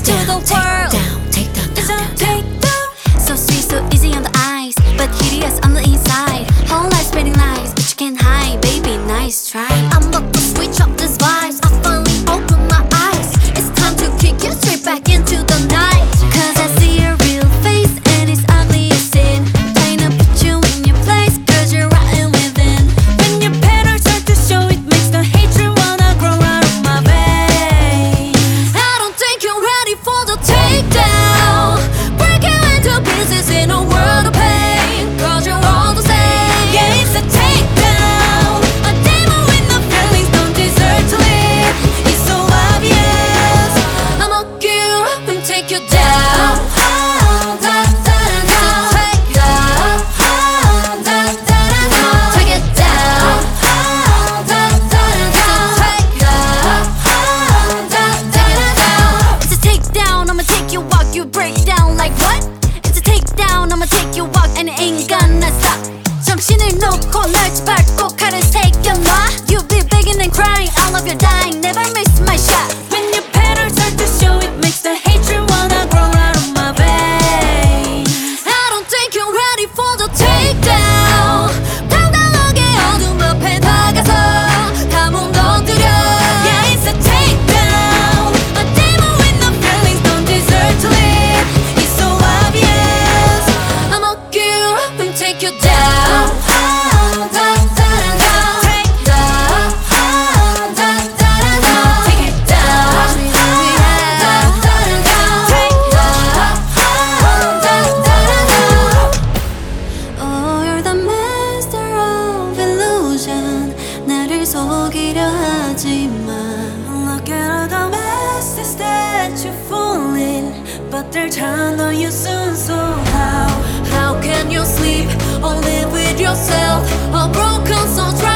to the world. take down, It's a takedown. So sweet, so easy on the eyes, but hideous on the inside. Whole life spinning lies, but you can't hide, baby. Nice try. I'm about to switch up these vibes. I finally open my eyes. It's time to kick you straight back into the night. 'Cause I see your real face and it's ugly as sin. Trying to put you in your place 'cause you're rotten within. When your petals start to show, it makes the hatred wanna grow out of my veins. I don't think you're ready for the takedown. Break you into pieces in a world of pain. 'Cause you're all the same. Yeah, it's a takedown. A demon with no Feelings don't deserve to live. It's so obvious. I'ma get you up and take you down. Take it down. It's a takedown. I'ma take you walk, you break down like what? It's a takedown. I'ma take you walk and it ain't gonna stop. 정신을 놓고 날 밟고 칼을 새겨놔. You be begging and crying, all of your dying, never miss my shot. When your petals start to show, it makes the hatred wanna grow out of my veins. I don't think you're ready for the takedown. 당당하게 어둠 앞에 다가서 다 무너뜨려. Yeah, it's a takedown. A demon with no Feelings don't deserve to live. It's so obvious. I'ma get you up and take you down. Oh, you're the master of illusion. 나를 속이려 하지마. Look at all the messes that you fall in, but they'll turn on you soon. So How can you sleep or live with yourself? A broken soul